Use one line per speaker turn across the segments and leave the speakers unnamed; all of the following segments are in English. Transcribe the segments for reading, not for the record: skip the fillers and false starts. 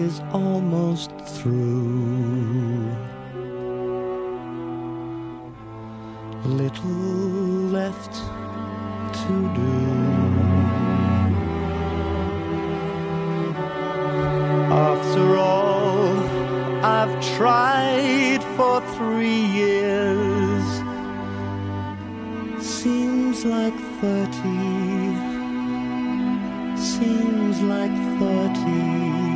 is almost through. Little left to do. After all I've tried for 3 years, seems like 30, seems like 30.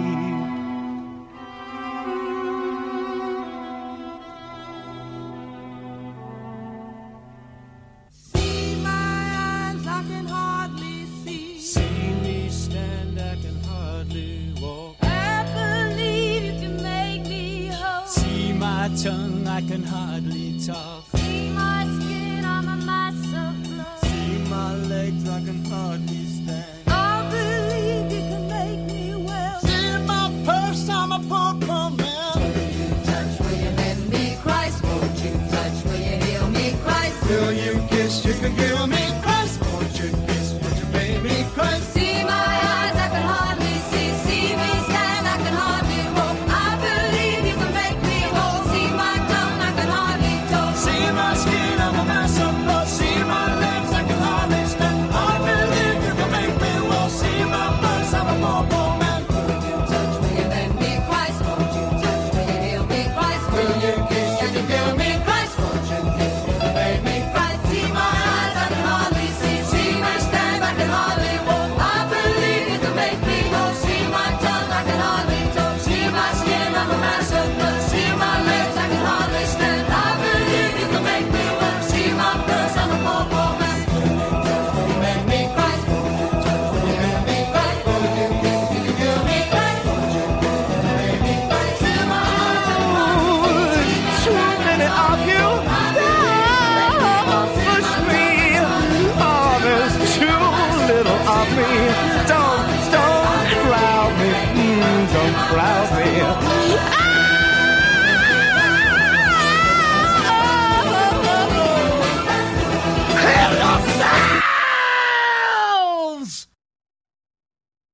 Tongue, I can hardly talk.
See my skin, I'm a mass of blood.
See my legs, I can hardly stand.
I believe you can make me well.
See my purse, I'm a poor, poor man.
Will you touch, will you let me Christ? Won't you touch, will you heal me Christ?
Will you kiss, you can kill me Christ. Won't you kiss, won't you make me Christ?
See my eyes, I can hardly see. See me stand, I can hardly walk. I believe you can make me whole. See my tongue, I can hardly talk.
See my skin, I'm a mass of blood. See my legs, I can hardly stand. I believe you can make me well. See my purse, I'm a poor, poor man.
Will you touch, will you let me Christ? Won't you touch, will you heal me Christ?
Will you kiss, you can kill me
Christ? Won't you kiss, will you make me Christ? See my eyes, I can hardly see. See me stand, I can hardly walk. I believe you can make me whole. See my tongue, I can hardly talk. See my skin, I'm a mass of blood. See my legs, I can hardly stand. I believe you can make me well. See my purse, I'm a poor, poor man. Will you make me Christ? Won't you touch, will you make me Christ? Will you kiss, will you kill me Christ? Won't you kiss, will you make me Christ? See my eyes, I can hardly see.
Too many of you, don't push me. Oh, there's too little of me. Don't crowd me, don't crowd me.